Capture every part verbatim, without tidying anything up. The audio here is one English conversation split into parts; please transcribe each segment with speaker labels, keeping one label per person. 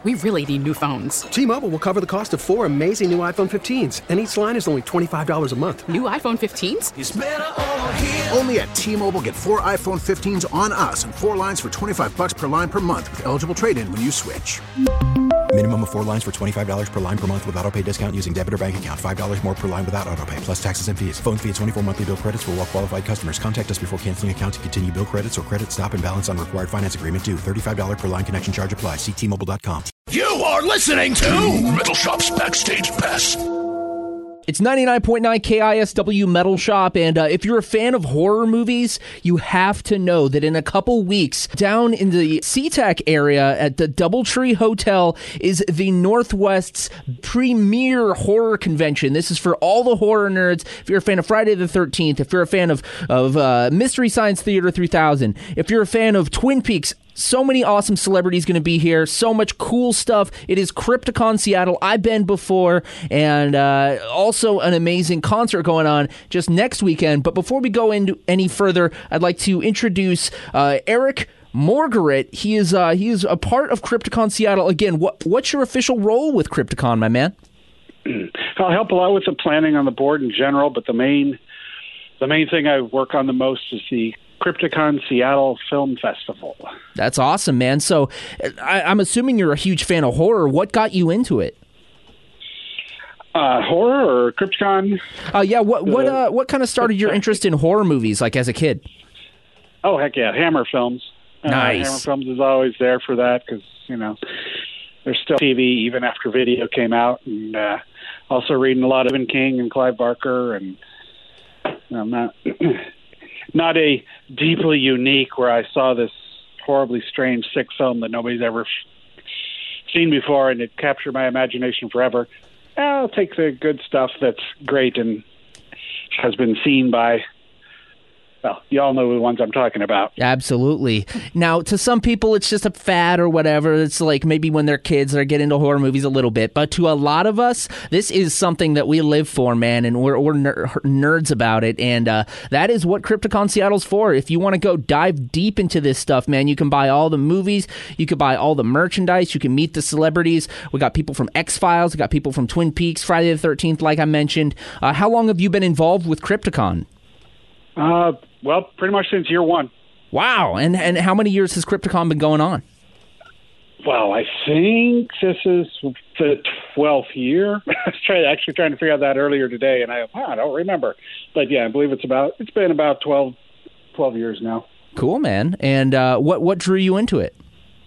Speaker 1: We really need new phones.
Speaker 2: T-Mobile will cover the cost of four amazing new iPhone fifteens, and each line is only twenty-five dollars a month.
Speaker 1: New iPhone fifteens?
Speaker 3: It's better over here.
Speaker 4: Only at T-Mobile, get four iPhone fifteens on us and four lines for twenty-five dollars per line per month with eligible trade-in when you switch.
Speaker 5: Minimum of four lines for twenty-five dollars per line per month with autopay discount using debit or bank account. five dollars more per line without autopay, plus taxes and fees. Phone fee at twenty-four monthly bill credits for well-qualified customers. Contact us before canceling account to continue bill credits or credit stop and balance on required finance agreement due. thirty-five dollars per line connection charge applies. See T Mobile dot com.
Speaker 3: You are listening to Metal Shop's Backstage Pass.
Speaker 6: It's ninety-nine point nine K I S W Metal Shop, and uh, if you're a fan of horror movies, you have to know that in a couple weeks, down in the SeaTac area at the Doubletree Hotel is the Northwest's premier horror convention. This is for all the horror nerds. If you're a fan of Friday the thirteenth, if you're a fan of, of uh, Mystery Science Theater three thousand, if you're a fan of Twin Peaks, so many awesome celebrities going to be here. So much cool stuff. It is Crypticon Seattle. I've been before, and uh, also an amazing concert going on just next weekend. But before we go into any further, I'd like to introduce uh, Eric Margaret. He is uh, he is a part of Crypticon Seattle. Again, what what's your official role with Crypticon, my man?
Speaker 7: I'll help a lot with the planning on the board in general, but the main the main thing I work on the most is the Crypticon Seattle Film Festival.
Speaker 6: That's awesome, man. So I, I'm assuming you're a huge fan of horror. What got you into it?
Speaker 7: Uh, horror or Crypticon?
Speaker 6: Uh, yeah, what what uh, what kind of started your interest in horror movies, like as a kid?
Speaker 7: Oh, heck yeah, Hammer Films.
Speaker 6: Nice.
Speaker 7: Uh, Hammer Films is always there for that because, you know, there's still T V even after video came out. And uh, also reading a lot of Stephen King and Clive Barker. And you know, I'm not... Not a deeply unique where I saw this horribly strange, sick film that nobody's ever f- seen before, and it captured my imagination forever. I'll take the good stuff that's great and has been seen by, well, you all know the ones I'm talking about.
Speaker 6: Absolutely. Now, to some people, it's just a fad or whatever. It's like maybe when they're kids, they get into horror movies a little bit. But to a lot of us, this is something that we live for, man, and we're, we're ner- nerds about it. And uh, that is what Crypticon Seattle's for. If you want to go dive deep into this stuff, man, you can buy all the movies. You can buy all the merchandise. You can meet the celebrities. We got people from X-Files. We got people from Twin Peaks, Friday the thirteenth, like I mentioned. Uh, how long have you been involved with Crypticon?
Speaker 7: Uh, well, pretty much since year one.
Speaker 6: Wow. And and how many years has Crypticon been going on?
Speaker 7: Well, I think this is the twelfth year. I was trying, actually trying to figure out that earlier today, and I, oh, I don't remember. But yeah, I believe it's about it's been about twelve, twelve years now.
Speaker 6: Cool, man. And uh, what what drew you into it?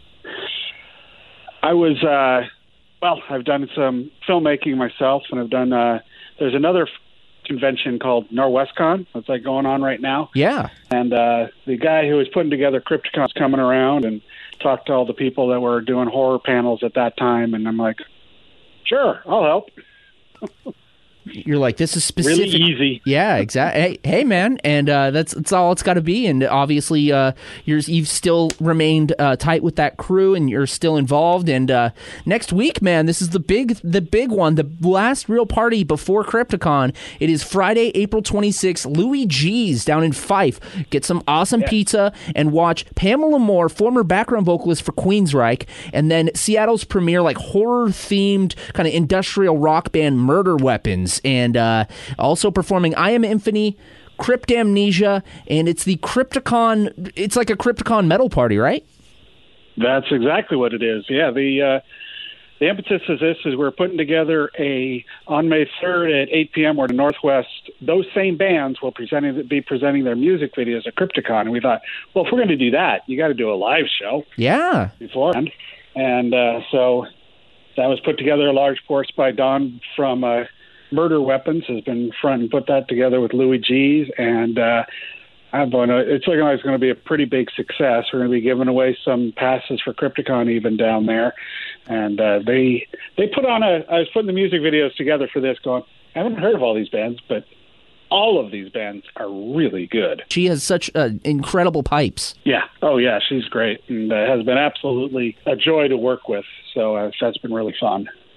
Speaker 7: I was uh, well, I've done some filmmaking myself, and I've done. Uh, there's another convention called NorwestCon that's like going on right now.
Speaker 6: Yeah.
Speaker 7: And uh, the guy who was putting together Crypticon's coming around and talked to all the people that were doing horror panels at that time, and I'm like, sure, I'll help.
Speaker 6: You're like, this is specific.
Speaker 7: Really easy.
Speaker 6: Yeah, exactly. Hey, hey, man, and uh, that's that's all it's got to be. And obviously, uh, you're you've still remained uh, tight with that crew, and you're still involved. And uh, next week, man, this is the big the big one, the last real party before Crypticon. It is Friday, April twenty-sixth. Louis G's down in Fife. Get some awesome yeah. pizza and watch Pamela Moore, former background vocalist for Queensryche, and then Seattle's premier like horror themed kind of industrial rock band Murder Weapons. And uh, also performing I Am Infamy, Cryptamnesia, and it's the Crypticon. It's like a Crypticon metal party, right?
Speaker 7: That's exactly what it is. Yeah, the uh, the impetus of this is we're putting together a on May third at eight p.m. or the Northwest. Those same bands will presenting be presenting their music videos at Crypticon, and we thought, well, if we're going to do that, you got to do a live show.
Speaker 6: Yeah,
Speaker 7: beforehand, and uh, so that was put together a large force by Don from. Uh, Murder Weapons has been front and put that together with Louis G's, and uh, I'm going to, it's looking like it's going to be a pretty big success. We're going to be giving away some passes for Crypticon even down there, and uh, they they put on a. I was putting the music videos together for this, going, I haven't heard of all these bands, but all of these bands are really good.
Speaker 6: She has such uh, incredible pipes.
Speaker 7: Yeah. Oh, yeah. She's great, and uh, has been absolutely a joy to work with. So uh, that's been really fun.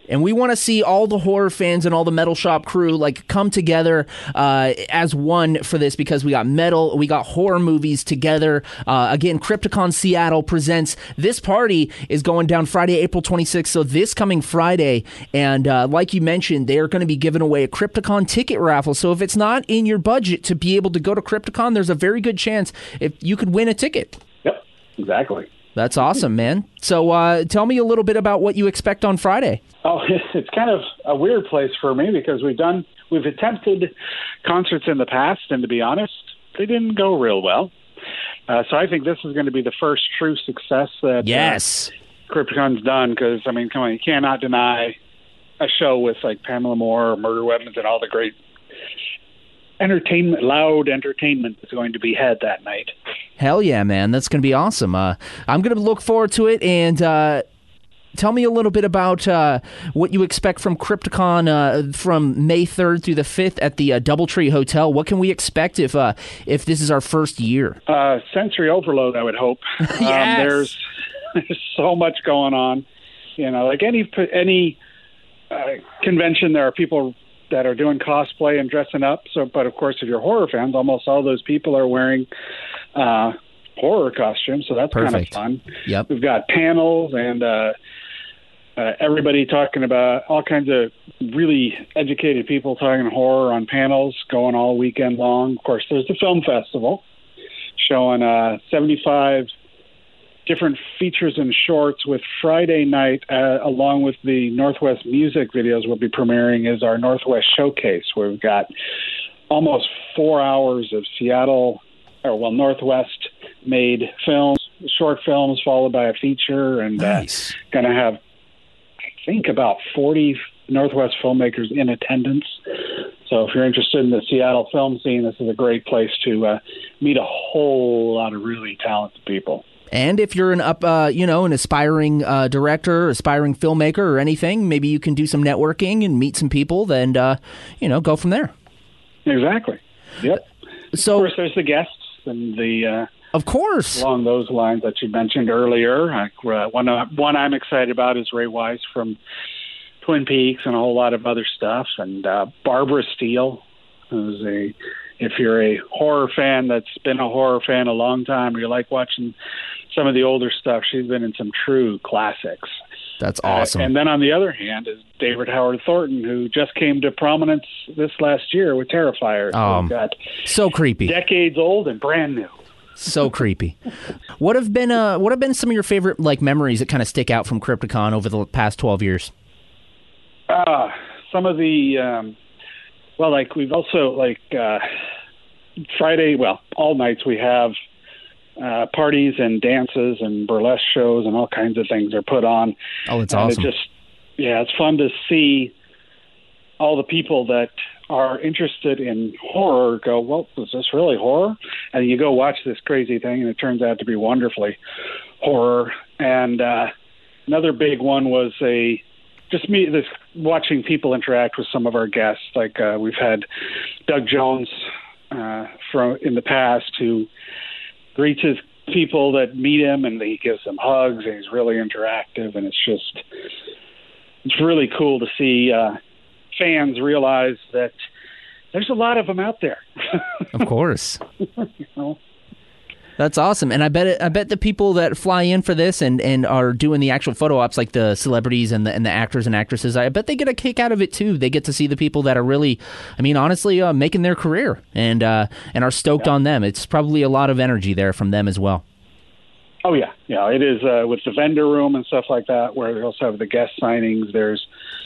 Speaker 6: And we want to see all the horror fans and all the Metal Shop crew like come together uh, as one for this, because we got metal, we got horror movies together. Uh, again, Crypticon Seattle presents. This party is going down Friday, April twenty-sixth, so this coming Friday. And uh, like you mentioned, they are going to be giving away a Crypticon ticket raffle. So if it's not in your budget to be able to go to Crypticon, there's a very good chance if you could win a ticket.
Speaker 7: Yep, exactly.
Speaker 6: That's awesome, man. So uh, tell me a little bit about what you expect on Friday.
Speaker 7: Oh, it's kind of a weird place for me because we've done, we've attempted concerts in the past, and to be honest, they didn't go real well. Uh, so I think this is going to be the first true success that
Speaker 6: yes.
Speaker 7: uh, Crypticon's done, because, I mean, come on, you cannot deny a show with, like, Pamela Moore or Murder Weapons and all the great entertainment, loud entertainment that's going to be had that night.
Speaker 6: Hell yeah, man. That's going to be awesome. Uh, I'm going to look forward to it, and uh, tell me a little bit about uh, what you expect from Crypticon uh, from May third through the fifth at the uh, Doubletree Hotel. What can we expect if uh, if this is our first year?
Speaker 7: Uh, sensory overload, I would hope.
Speaker 6: Yes.
Speaker 7: Um, there's, there's so much going on. You know, like any any uh, convention, there are people that are doing cosplay and dressing up. So, but of course, if you're horror fans, almost all those people are wearing uh, horror costumes. So that's
Speaker 6: Perfect.
Speaker 7: kind of fun.
Speaker 6: Yep.
Speaker 7: We've got panels and uh, uh, everybody talking about all kinds of really educated people talking horror on panels going all weekend long. Of course, there's the film festival showing uh, seventy-five different features and shorts, with Friday night, uh, along with the Northwest music videos we'll be premiering, is our Northwest Showcase, where we've got almost four hours of Seattle, or well, Northwest-made films, short films, followed by a feature, and
Speaker 6: nice.
Speaker 7: uh, going to have, I think, about forty Northwest filmmakers in attendance. So if you're interested in the Seattle film scene, this is a great place to uh, meet a whole lot of really talented people.
Speaker 6: And if you're an up, uh, you know, an aspiring uh, director, aspiring filmmaker, or anything, maybe you can do some networking and meet some people. Then, uh, you know, go from there.
Speaker 7: Exactly. Yep.
Speaker 6: So,
Speaker 7: of course, there's the guests and the. Uh,
Speaker 6: of course.
Speaker 7: Along those lines that you mentioned earlier, uh, one uh, one I'm excited about is Ray Wise from Twin Peaks and a whole lot of other stuff, and uh, Barbara Steele, who's a. If you're a horror fan that's been a horror fan a long time, or you like watching some of the older stuff, she's been in some true classics.
Speaker 6: That's awesome.
Speaker 7: Uh, and then on the other hand is David Howard Thornton, who just came to prominence this last year with Terrifier.
Speaker 6: Um,
Speaker 7: so, got
Speaker 6: so creepy.
Speaker 7: Decades old and brand new.
Speaker 6: So creepy. What have been uh, what have been some of your favorite like memories that kind of stick out from Crypticon over the past twelve years?
Speaker 7: Uh, some of the... Um, Well, like we've also like uh, Friday, well, all nights we have uh, parties and dances and burlesque shows and all kinds of things are put on.
Speaker 6: Oh, it's
Speaker 7: and
Speaker 6: awesome.
Speaker 7: It just, yeah, it's fun to see all the people that are interested in horror go, well, is this really horror? And you go watch this crazy thing and it turns out to be wonderfully horror. And uh, another big one was a Just me, this watching people interact with some of our guests. Like uh, we've had Doug Jones uh, from in the past, who greets his people that meet him, and he gives them hugs, and he's really interactive. And it's just, it's really cool to see uh, fans realize that there's a lot of them out there.
Speaker 6: Of course.
Speaker 7: You know?
Speaker 6: That's awesome, and I bet it, I bet the people that fly in for this and, and are doing the actual photo ops, like the celebrities and the and the actors and actresses, I bet they get a kick out of it too. They get to see the people that are really, I mean, honestly, uh, making their career and uh, and are stoked yeah. on them. It's probably a lot of energy there from them as well.
Speaker 7: Oh yeah, yeah, it is uh, with the vendor room and stuff like that, where they also have the guest signings. There's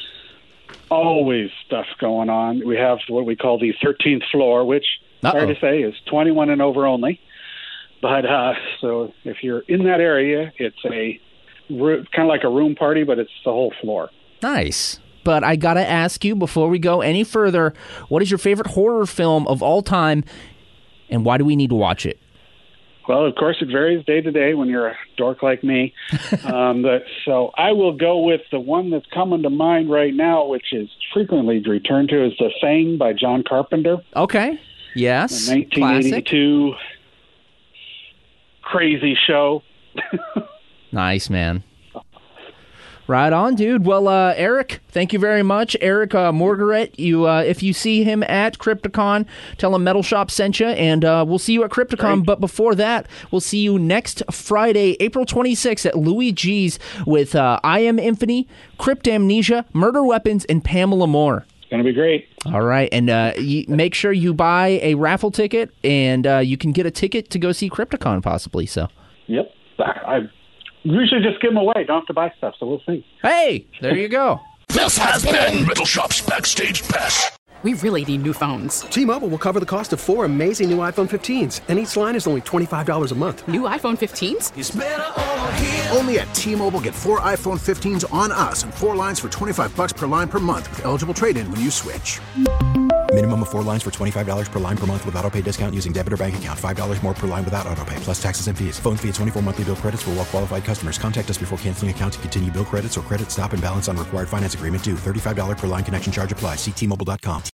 Speaker 7: always stuff going on. We have what we call the thirteenth floor, which,
Speaker 6: Uh-oh.
Speaker 7: sorry to say, is twenty-one and over only. But uh, so if you're in that area, it's a kind of like a room party, but it's the whole floor.
Speaker 6: Nice. But I got to ask you, before we go any further, what is your favorite horror film of all time, and why do we need to watch it?
Speaker 7: Well, of course, it varies day to day when you're a dork like me. um, but, so I will go with the one that's coming to mind right now, which is frequently returned to, is The Thing by John Carpenter.
Speaker 6: Okay. Yes.
Speaker 7: The nineteen eighty-two Classic. Crazy show.
Speaker 6: Nice, man. Right on, dude. Well, uh, Eric, thank you very much. Eric uh, Morgaret, you, uh, if you see him at Crypticon, tell him Metal Shop sent you, and uh, we'll see you at Crypticon. Great. But before that, we'll see you next Friday, April twenty-sixth at Louis G's with uh, I Am Infinity, Cryptamnesia, Murder Weapons, and Pamela Moore.
Speaker 7: It's going to be great.
Speaker 6: All right, and uh, you, make sure you buy a raffle ticket, and uh, you can get a ticket to go see Crypticon possibly. So.
Speaker 7: Yep. I usually just give them away. Don't have to buy stuff, so we'll see.
Speaker 6: Hey, there you go.
Speaker 3: This has been Metal Shop's Backstage Pass.
Speaker 1: We really need new phones.
Speaker 2: T-Mobile will cover the cost of four amazing new iPhone fifteens, and each line is only twenty-five dollars a month.
Speaker 1: New iPhone fifteens?
Speaker 3: It's better over here.
Speaker 4: Only at T-Mobile, get four iPhone fifteens on us and four lines for twenty-five bucks per line per month with eligible trade-in when you switch.
Speaker 5: Minimum of four lines for twenty-five dollars per line per month with autopay discount using debit or bank account. five dollars more per line without autopay, plus taxes and fees. Phone fee at twenty-four monthly bill credits for well-qualified customers. Contact us before canceling account to continue bill credits or credit stop and balance on required finance agreement due. thirty-five dollars per line connection charge applies. See T Mobile dot com.